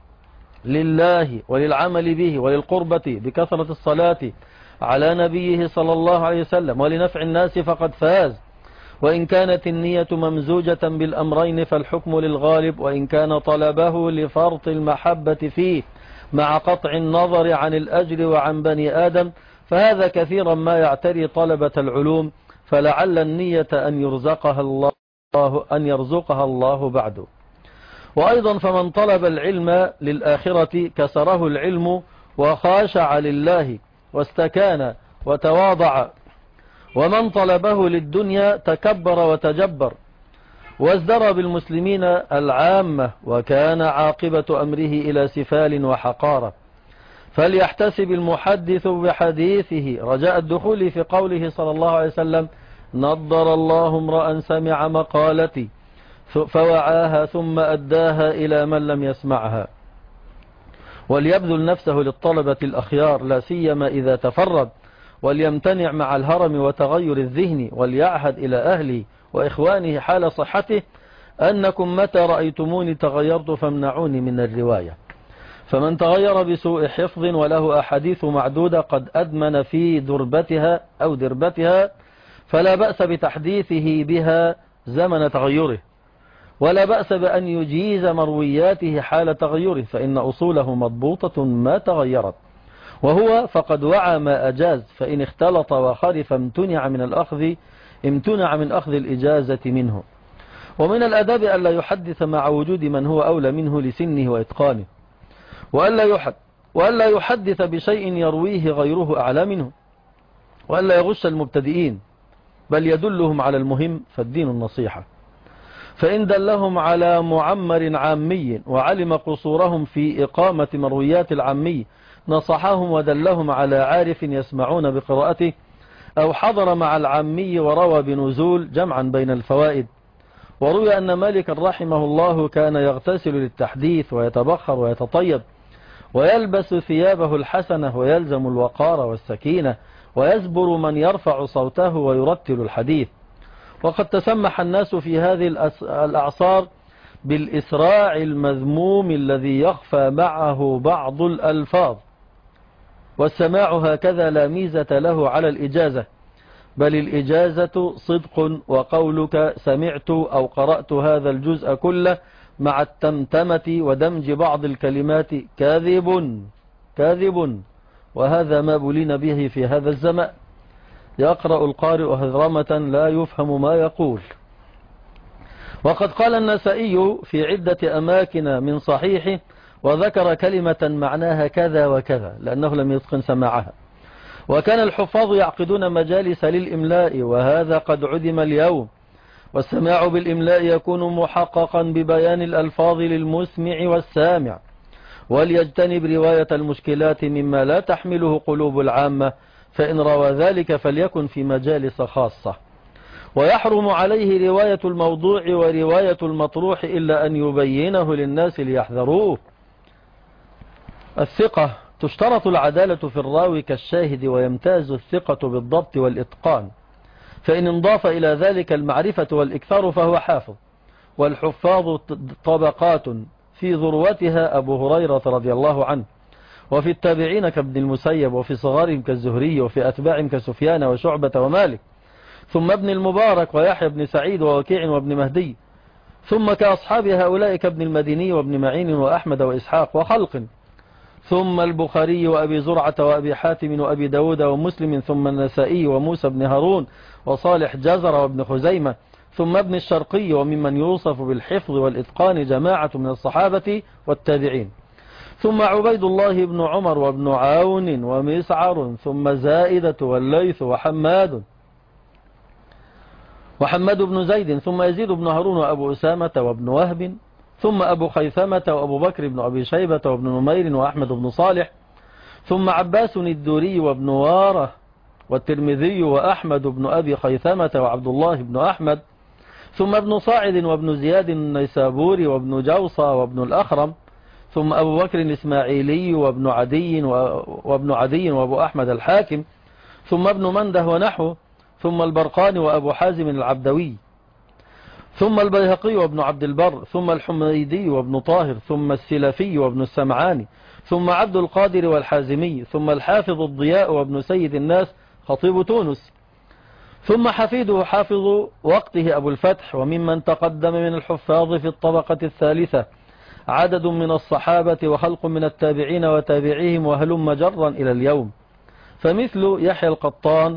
لله وللعمل به وللقربة بكثرة الصلاة على نبيه صلى الله عليه وسلم ولنفع الناس فقد فاز، وإن كانت النية ممزوجة بالأمرين فالحكم للغالب، وإن كان طلبه لفرط المحبة فيه مع قطع النظر عن الأجر وعن بني آدم فهذا كثيرا ما يعتري طلبة العلوم، فلعل النية أن يرزقها الله أن يرزقها الله بعده. وأيضا فمن طلب العلم للآخرة كسره العلم وخاشع لله واستكان وتواضع، ومن طلبه للدنيا تكبر وتجبر وازدرى بالمسلمين العامة وكان عاقبة أمره إلى سفال وحقارة. فليحتسب المحدث بحديثه رجاء الدخول في قوله صلى الله عليه وسلم: نضر الله امرأ سمع مقالتي فوعاها ثم أداها إلى من لم يسمعها. وليبذل نفسه للطلبة الأخيار لا سيما إذا تفرد، وليمتنع مع الهرم وتغير الذهن، وليعهد إلى أهله وإخوانه حال صحته: أنكم متى رأيتموني تغيرت فامنعوني من الرواية. فمن تغير بسوء حفظ وله أحاديث معدودة قد أدمن في دربتها أو دربتها فلا بأس بتحديثه بها زمن تغيره، ولا بأس بأن يجيز مروياته حال تغيره، فإن أصوله مضبوطة ما تغيرت، وهو فقد وعى ما أجاز، فإن اختلط وخرف امتنع من الأخذ امتنع من أخذ الإجازة منه. ومن الأداب ألا يحدث مع وجود من هو أولى منه لسنه وإتقانه، وألا يحد وألا يحدث بشيء يرويه غيره أعلى منه، وألا يغش المبتدئين بل يدلهم على المهم، فالدين النصيحة. فإن دلهم على معمر عامي وعلم قصورهم في إقامة مرويات العامي نصحهم ودلهم على عارف يسمعون بقراءته، أو حضر مع العامي وروى بنزول جمعا بين الفوائد. وروي أن مالك رحمه الله كان يغتسل للتحديث ويتبخر ويتطيب ويلبس ثيابه الحسنة ويلزم الوقار والسكينة ويزبر من يرفع صوته ويرتل الحديث. وقد تسمح الناس في هذه الأعصار بالإسراع المذموم الذي يخفى معه بعض الألفاظ، والسماع هكذا لا ميزة له على الإجازة، بل الإجازة صدق، وقولك سمعت أو قرأت هذا الجزء كله مع التمتمة ودمج بعض الكلمات كاذب كاذب، وهذا ما بلين به في هذا الزمان. يقرأ القارئ هذرمة لا يفهم ما يقول. وقد قال النسائي في عدة أماكن من صحيحه وذكر كلمة معناها كذا وكذا لأنه لم يتقن سماعها. وكان الحفاظ يعقدون مجالس للإملاء، وهذا قد عدم اليوم، والسماع بالإملاء يكون محققا ببيان الألفاظ للمسمع والسامع، وليجتنب رواية المشكلات مما لا تحمله قلوب العامة، فإن روى ذلك فليكن في مجالس خاصة. ويحرم عليه رواية الموضوع ورواية المطروح إلا أن يبينه للناس ليحذروه. الثقة: تشترط العدالة في الراوي كالشاهد، ويمتاز الثقة بالضبط والإتقان، فإن انضاف إلى ذلك المعرفة والإكثار فهو حافظ. والحفاظ طبقات في ذروتها أبو هريرة رضي الله عنه، وفي التابعين كابن المسيب، وفي صغارهم كالزهري، وفي أتباعهم كسفيان وشعبة ومالك، ثم ابن المبارك ويحيى بن سعيد ووكيع وابن مهدي، ثم كأصحاب هؤلاء كابن المديني وابن معين وأحمد وإسحاق وخلق، ثم البخاري وأبي زرعة وأبي حاتم وأبي داود ومسلم، ثم النسائي وموسى بن هارون وصالح جزر وابن خزيمة، ثم ابن الشرقي، وممن يوصف بالحفظ والإتقان جماعة من الصحابة والتابعين. ثم عبيد الله بن عمر وابن عون ومسعر ثم زائدة والليث وحماد وحماد بن زيد ثم يزيد بن هارون وأبو أسامة وابن وهب ثم أبو خيثمة وأبو بكر بن أبي شيبة وابن نمير وأحمد بن صالح ثم عباس الدوري وابن واره والترمذي وأحمد بن أبي خيثمة وعبد الله بن أحمد ثم ابن صاعد وابن زياد النيسابوري وابن جوصى وابن الأخرم ثم أبو بكر الإسماعيلي وابن عدي وابن عدي وابو أحمد الحاكم ثم ابن منده ونحوه ثم البرقاني وأبو حازم العبدوي ثم البيهقي وابن عبد البر ثم الحميدي وابن طاهر ثم السلفي وابن السمعاني ثم عبد القادر والحازمي ثم الحافظ الضياء وابن سيد الناس خطيب تونس ثم حفيده حافظ وقته أبو الفتح وممن تقدم من الحفاظ في الطبقة الثالثة عدد من الصحابة وخلق من التابعين وتابعيهم وهلم جرا إلى اليوم، فمثل يحيى القطان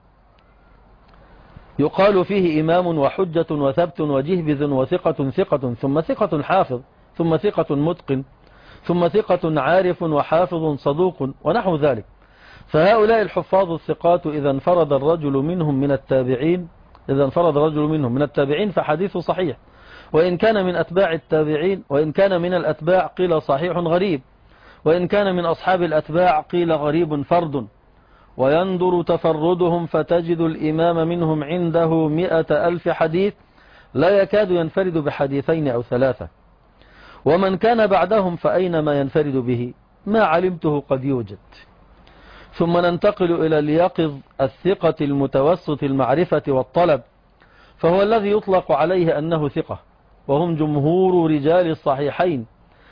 يقال فيه إمام وحجة وثبت وجهبذ وثقة ثقة ثم ثقة حافظ ثم ثقة متقن ثم ثقة عارف وحافظ صدوق ونحو ذلك. فهؤلاء الحفاظ الثقات إذا انفرد الرجل منهم من التابعين إذا انفرد الرجل منهم من التابعين فحديثه صحيح، وإن كان من أتباع التابعين وإن كان من الأتباع قيل صحيح غريب، وإن كان من أصحاب الأتباع قيل غريب فرد. ويندر تفردهم فتجد الإمام منهم عنده مئة ألف حديث لا يكاد ينفرد بحديثين أو ثلاثة، ومن كان بعدهم فأينما ينفرد به ما علمته قد يوجد. ثم ننتقل إلى اليقظ الثقة المتوسط المعرفة والطلب، فهو الذي يطلق عليه أنه ثقة، وهم جمهور رجال الصحيحين،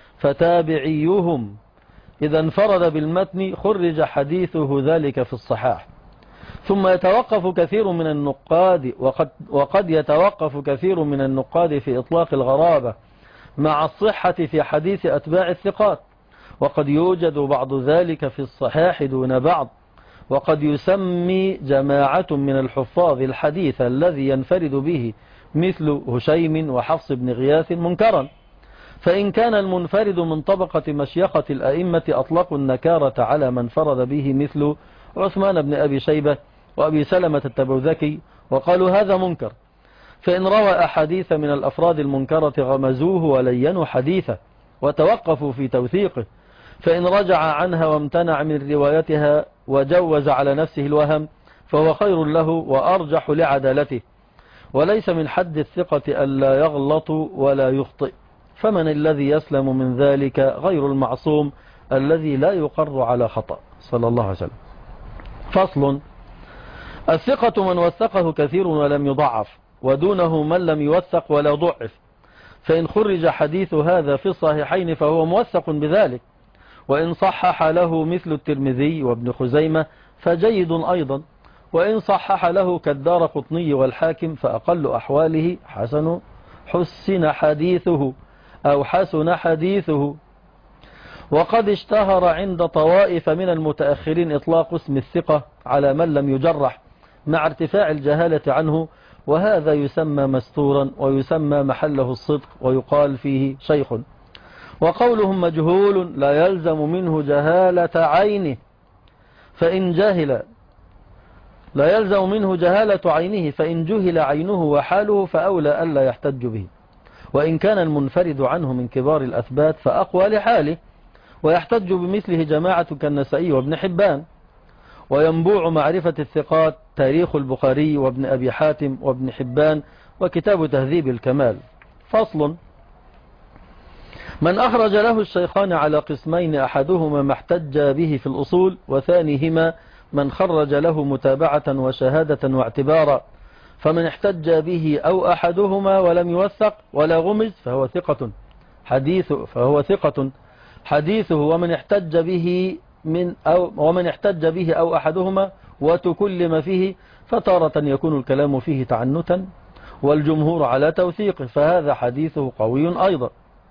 فتابعيهم إذا انفرد بالمتن خرج حديثه ذلك في الصحاح. ثم يتوقف كثير من النقاد وقد, وقد يتوقف كثير من النقاد في إطلاق الغرابة مع الصحة في حديث أتباع الثقات، وقد يوجد بعض ذلك في الصحاح دون بعض. وقد يسمي جماعة من الحفاظ الحديث الذي ينفرد به مثل هشيم وحفص بن غياث منكرا، فإن كان المنفرد من طبقة مشيخة الأئمة أطلقوا النكارة على من فرد به مثل عثمان بن أبي شيبة وأبي سلمة التبوذكي وقالوا هذا منكر، فإن روى أحاديث من الأفراد المنكرة غمزوه ولينوا حديثه وتوقفوا في توثيقه، فإن رجع عنها وامتنع من روايتها وجوز على نفسه الوهم فهو خير له وأرجح لعدالته. وليس من حد الثقة ألا يغلط ولا يخطئ، فمن الذي يسلم من ذلك غير المعصوم الذي لا يقر على خطأ صلى الله عليه وسلم. فصل: الثقة من وثقه كثير ولم يضعف، ودونه من لم يوثق ولا ضعف، فإن خرج حديث هذا في الصحيحين فهو موثق بذلك، وإن صحح له مثل الترمذي وابن خزيمة فجيد أيضا، وإن صحح له كالدار قطني والحاكم فأقل أحواله حسن حسن حديثه أو حسن حديثه. وقد اشتهر عند طوائف من المتأخرين إطلاق اسم الثقة على من لم يجرح مع ارتفاع الجهالة عنه، وهذا يسمى مستورا ويسمى محله الصدق ويقال فيه شيخ. وقولهم مجهول لا يلزم منه جهالة عينه، فإن جهل لا يلزم منه جهالة عينه فإن جهل عينه وحاله فأولى ألا يحتج به، وإن كان المنفرد عنه من كبار الأثبات فأقوى لحاله، ويحتج بمثله جماعة كالنسائي وابن حبان. وينبوع معرفة الثقات تاريخ البخاري وابن أبي حاتم وابن حبان وكتاب تهذيب الكمال. فصل: من أخرج له الشيخان على قسمين أحدهما ما احتج به في الأصول، وثانيهما من خرج له متابعة وشهادة واعتبارا، فمن احتج به أو أحدهما ولم يوثق ولا غمز فهو ثقة حديث فهو ثقة حديثه، ومن احتج به من أو ومن احتج به أو أحدهما وتكلم فيه فتارة يكون الكلام فيه تعنتا والجمهور على توثيقه فهذا حديثه قوي أيضا،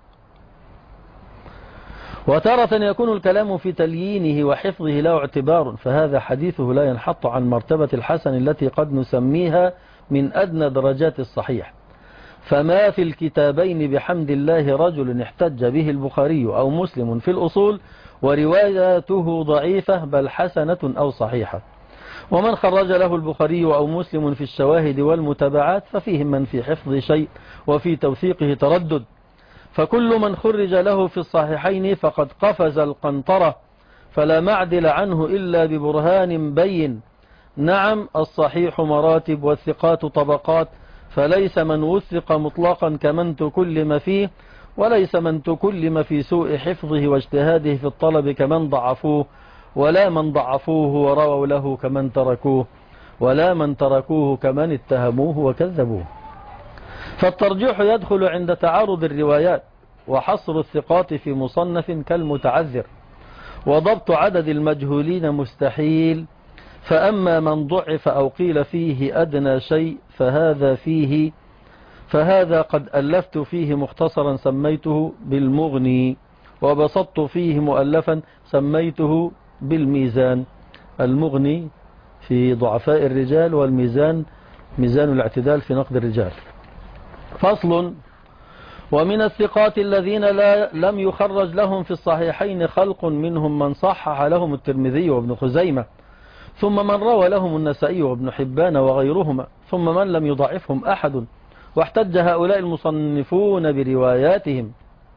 وتارة يكون الكلام في تليينه وحفظه له اعتبار فهذا حديثه لا ينحط عن مرتبة الحسن التي قد نسميها من أدنى درجات الصحيح. فما في الكتابين بحمد الله رجل احتج به البخاري أو مسلم في الأصول ورواياته ضعيفة بل حسنة أو صحيحة، ومن خرج له البخاري أو مسلم في الشواهد والمتابعات ففيهم من في حفظ شيء وفي توثيقه تردد، فكل من خرج له في الصحيحين فقد قفز القنطرة فلا معدل عنه إلا ببرهان بين. نعم الصحيح مراتب والثقات طبقات، فليس من وثق مطلقا كمن تكلم فيه، وليس من تكلم في سوء حفظه واجتهاده في الطلب كمن ضعفوه، ولا من ضعفوه ورووا له كمن تركوه، ولا من تركوه كمن اتهموه وكذبوه. فالترجيح يدخل عند تعارض الروايات، وحصر الثقات في مصنف كالمتعذر، وضبط عدد المجهولين مستحيل. فأما من ضعف أو قيل فيه أدنى شيء فهذا فيه فهذا قد ألفت فيه مختصرا سميته بالمغني، وبسطت فيه مؤلفا سميته بالميزان. المغني في ضعفاء الرجال، والميزان ميزان الاعتدال في نقد الرجال. فصل: ومن الثقات الذين لا لم يخرج لهم في الصحيحين خلق منهم من صحح لهم الترمذي وابن خزيمة، ثم من روى لهم النسائي وابن حبان وغيرهما، ثم من لم يضعفهم أحد، واحتج هؤلاء المصنفون برواياتهم.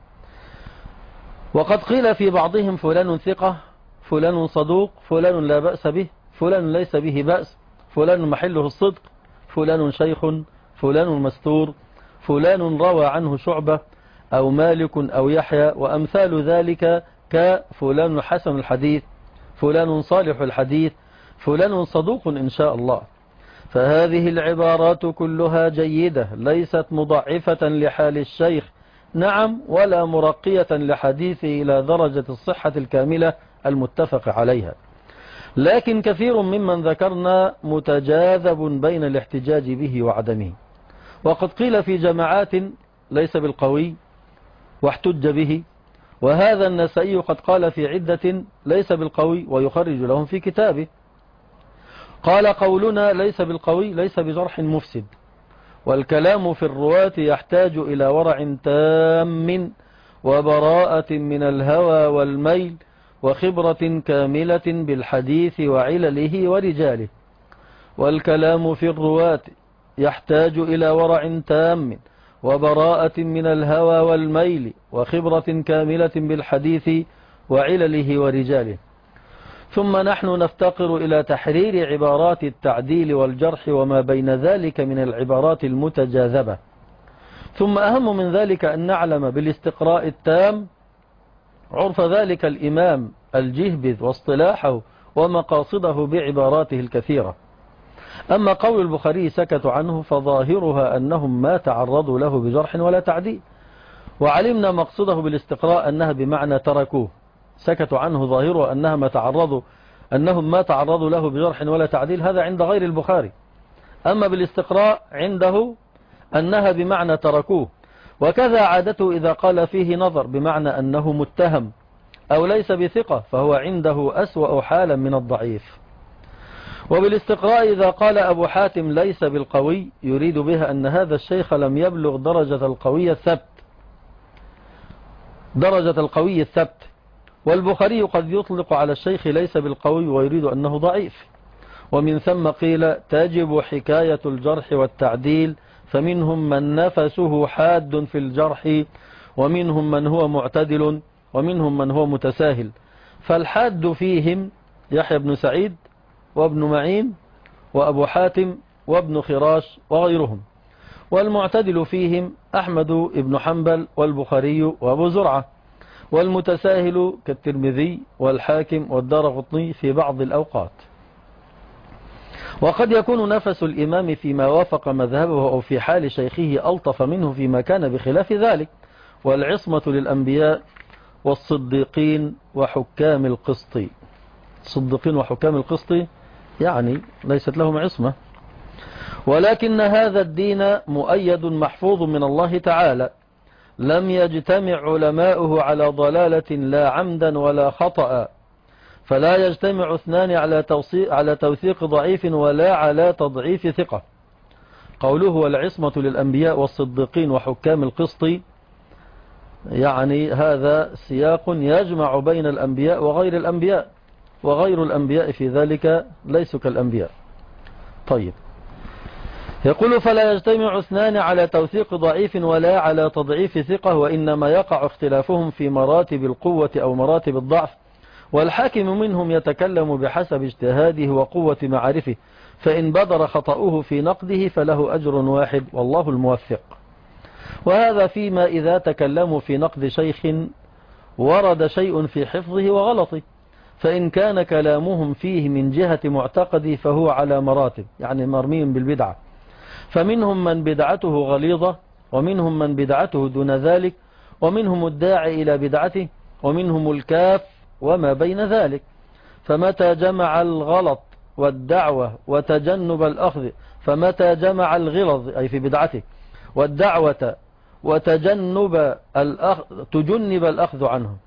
وقد قيل في بعضهم فلان ثقة، فلان صدوق، فلان لا بأس به، فلان ليس به بأس، فلان محله الصدق، فلان شيخ، فلان مستور، فلان روى عنه شعبة أو مالك أو يحيى، وأمثال ذلك كفلان حسن الحديث، فلان صالح الحديث، فلان صدوق إن شاء الله. فهذه العبارات كلها جيدة، ليست مضعفة لحال الشيخ، نعم، ولا مرقية لحديثه إلى درجة الصحة الكاملة المتفق عليها، لكن كثير ممن ذكرنا متجاذب بين الاحتجاج به وعدمه. وقد قيل في جماعات ليس بالقوي واحتج به، وهذا النسائي قد قال في عدة ليس بالقوي ويخرج لهم في كتابه. قال: قولنا ليس بالقوي ليس بجرح مفسد، والكلام في الرواة يحتاج إلى ورع تام وبراءة من الهوى والميل وخبرة كاملة بالحديث وعلله ورجاله. والكلام في الرواة يحتاج إلى ورع تام وبراءة من الهوى والميل وخبرة كاملة بالحديث وعلله ورجاله. ثم نحن نفتقر إلى تحرير عبارات التعديل والجرح وما بين ذلك من العبارات المتجاذبة. ثم أهم من ذلك أن نعلم بالاستقراء التام عرف ذلك الإمام الجهبذ واصطلاحه ومقاصده بعباراته الكثيرة. أما قول البخاري سكت عنه فظاهرها أنهم ما تعرضوا له بجرح ولا تعديل، وعلمنا مقصده بالاستقراء أنها بمعنى تركوه. سكتوا عنه ظاهرها أنها ما تعرضوا أنهم ما تعرضوا له بجرح ولا تعديل، هذا عند غير البخاري. أما بالاستقراء عنده أنها بمعنى تركوه، وكذا عادته إذا قال فيه نظر بمعنى أنه متهم أو ليس بثقة فهو عنده أسوأ حالا من الضعيف. وبالاستقراء إذا قال أبو حاتم ليس بالقوي يريد بها أن هذا الشيخ لم يبلغ درجة القوي الثبت درجة القوي الثبت والبخاري قد يطلق على الشيخ ليس بالقوي ويريد أنه ضعيف. ومن ثم قيل تجب حكاية الجرح والتعديل، فمنهم من نفسه حاد في الجرح، ومنهم من هو معتدل، ومنهم من هو متساهل. فالحاد فيهم يحيى بن سعيد وابن معين وأبو حاتم وابن خراش وغيرهم، والمعتدل فيهم أحمد بن حنبل والبخاري وأبو زرعة، والمتساهل كالترمذي والحاكم والدارقطني في بعض الأوقات. وقد يكون نفس الإمام فيما وافق مذهبه أو في حال شيخه ألطف منه فيما كان بخلاف ذلك. والعصمة للأنبياء والصديقين وحكام القسط. الصديقين وحكام القسط يعني ليست لهم عصمة، ولكن هذا الدين مؤيد محفوظ من الله تعالى، لم يجتمع علماؤه على ضلالة لا عمدا ولا خطأ، فلا يجتمع اثنان على توثيق ضعيف ولا على تضعيف ثقة. قوله والعصمة للأنبياء والصديقين وحكام القسط، يعني هذا سياق يجمع بين الأنبياء وغير الأنبياء، وغير الأنبياء في ذلك ليسوا كالأنبياء. طيب، يقول فلا يجتمع اثنان على توثيق ضعيف ولا على تضعيف ثقة، وإنما يقع اختلافهم في مراتب القوة أو مراتب الضعف، والحاكم منهم يتكلم بحسب اجتهاده وقوة معارفه، فإن بدر خطأه في نقده فله أجر واحد والله الموفق. وهذا فيما إذا تكلموا في نقد شيخ ورد شيء في حفظه وغلطه، فإن كان كلامهم فيه من جهة معتقده فهو على مراتب، يعني مرمي بالبدعة، فمنهم من بدعته غليظة، ومنهم من بدعته دون ذلك، ومنهم الداعي إلى بدعته، ومنهم الكاف وما بين ذلك. فمتى جمع الغلط والدعوة وتجنب الأخذ فمتى جمع الغلظ أي في بدعته والدعوة وتجنب الأخذ تجنب الأخذ عنه،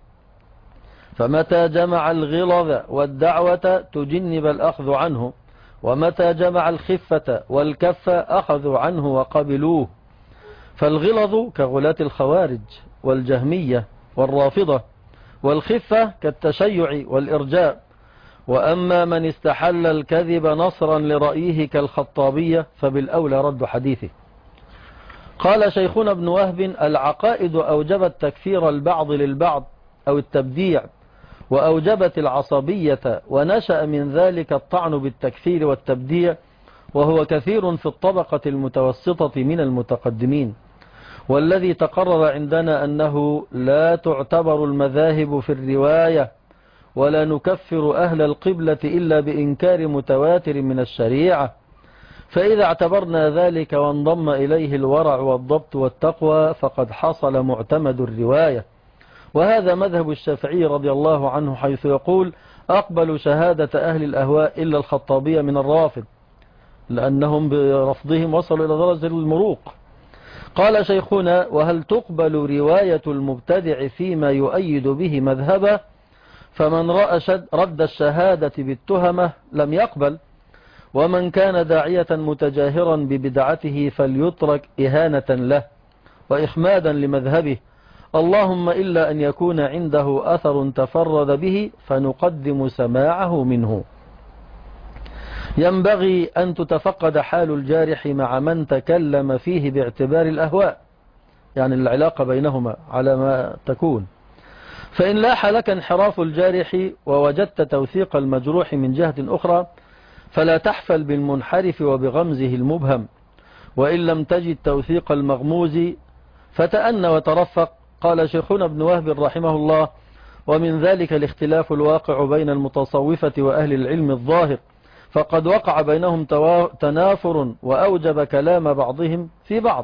فمتى جمع الغلظ والدعوة تجنب الأخذ عنه، ومتى جمع الخفة والكف أخذوا عنه وقبلوه. فالغلظ كغلاة الخوارج والجهمية والرافضة، والخفة كالتشيع والإرجاء. وأما من استحل الكذب نصرا لرأيه كالخطابية فبالأولى رد حديثه. قال شيخنا ابن وهب العقائد أوجبت تكفير البعض للبعض أو التبديع، وأوجبت العصبية، ونشأ من ذلك الطعن بالتكفير والتبديع، وهو كثير في الطبقة المتوسطة من المتقدمين. والذي تقرر عندنا أنه لا تعتبر المذاهب في الرواية، ولا نكفر أهل القبلة إلا بإنكار متواتر من الشريعة، فإذا اعتبرنا ذلك وانضم إليه الورع والضبط والتقوى فقد حصل معتمد الرواية. وهذا مذهب الشافعي رضي الله عنه، حيث يقول أقبلوا شهادة أهل الأهواء إلا الخطابية من الرافض، لأنهم برفضهم وصلوا إلى درجة المروق. قال شيخنا وهل تقبل رواية المبتدع فيما يؤيد به مذهبه؟ فمن رأى رد الشهادة بالتهمة لم يقبل، ومن كان داعية متجاهرا ببدعته فليترك إهانة له وإخمادا لمذهبه، اللهم إلا أن يكون عنده أثر تفرد به فنقدم سماعه منه. ينبغي أن تتفقد حال الجارح مع من تكلم فيه باعتبار الأهواء، يعني العلاقة بينهما على ما تكون. فإن لاح لك انحراف الجارح ووجدت توثيق المجروح من جهة أخرى فلا تحفل بالمنحرف وبغمزه المبهم، وإن لم تجد توثيق المغموز فتأن وترفق. قال شيخنا ابن وهب رحمه الله ومن ذلك الاختلاف الواقع بين المتصوفة وأهل العلم الظاهر، فقد وقع بينهم تنافر وأوجب كلام بعضهم في بعض،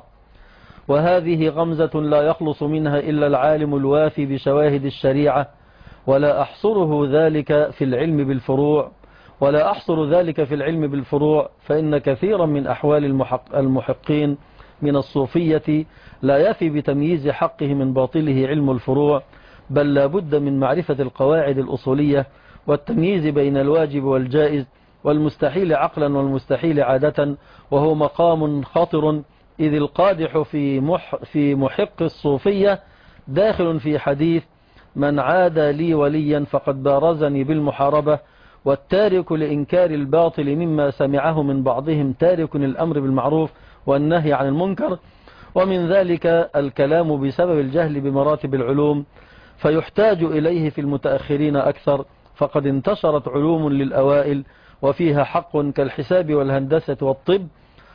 وهذه غمزة لا يخلص منها إلا العالم الوافي بشواهد الشريعة، ولا أحصره ذلك في العلم بالفروع ولا أحصر ذلك في العلم بالفروع فإن كثيرا من أحوال المحق المحقين من الصوفية لا يفي بتمييز حقه من باطله علم الفروع، بل لا بد من معرفة القواعد الأصولية والتمييز بين الواجب والجائز والمستحيل عقلا والمستحيل عادة، وهو مقام خطر، إذ القادح في مح في محق الصوفية داخل في حديث من عادى لي وليا فقد بارزني بالمحاربة، والتارك لإنكار الباطل مما سمعه من بعضهم تارك الأمر بالمعروف والنهي عن المنكر. ومن ذلك الكلام بسبب الجهل بمراتب العلوم، فيحتاج إليه في المتأخرين أكثر، فقد انتشرت علوم للأوائل وفيها حق كالحساب والهندسة والطب،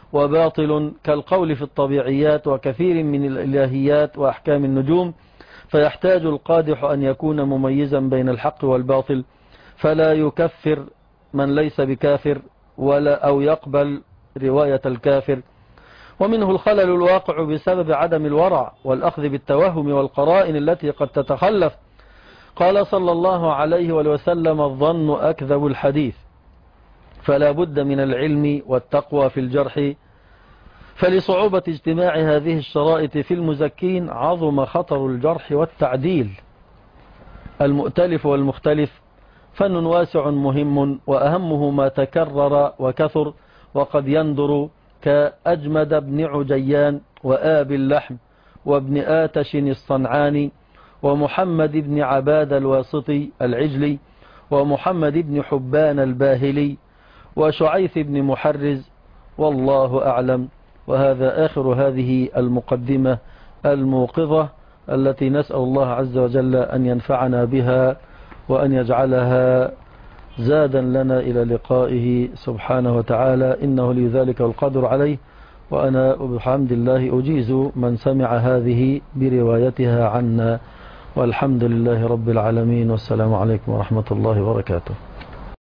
وباطل كالقول في الطبيعيات وكثير من الإلهيات وأحكام النجوم، فيحتاج القادح أن يكون مميزا بين الحق والباطل، فلا يكفر من ليس بكافر ولا أو يقبل رواية الكافر. ومنه الخلل الواقع بسبب عدم الورع والأخذ بالتوهم والقرائن التي قد تتخلف. قال صلى الله عليه وسلم الظن أكذب الحديث، فلا بد من العلم والتقوى في الجرح. فلصعوبة اجتماع هذه الشرائط في المزكين عظم خطر الجرح والتعديل. المؤتلف والمختلف فن واسع مهم، وأهمه ما تكرر وكثر وقد يندر، كأجمد بن عجيان وآب اللحم وابن آتش الصنعاني ومحمد بن عباد الواسطي العجلي ومحمد بن حبان الباهلي وشعيث بن محرز، والله أعلم. وهذا آخر هذه المقدمة الموقظة التي نسأل الله عز وجل أن ينفعنا بها وأن يجعلها زادا لنا إلى لقائه سبحانه وتعالى، إنه لي ذلك والقدر عليه. وأنا بحمد الله أجيز من سمع هذه بروايتها عنا، والحمد لله رب العالمين، والسلام عليكم ورحمة الله وبركاته.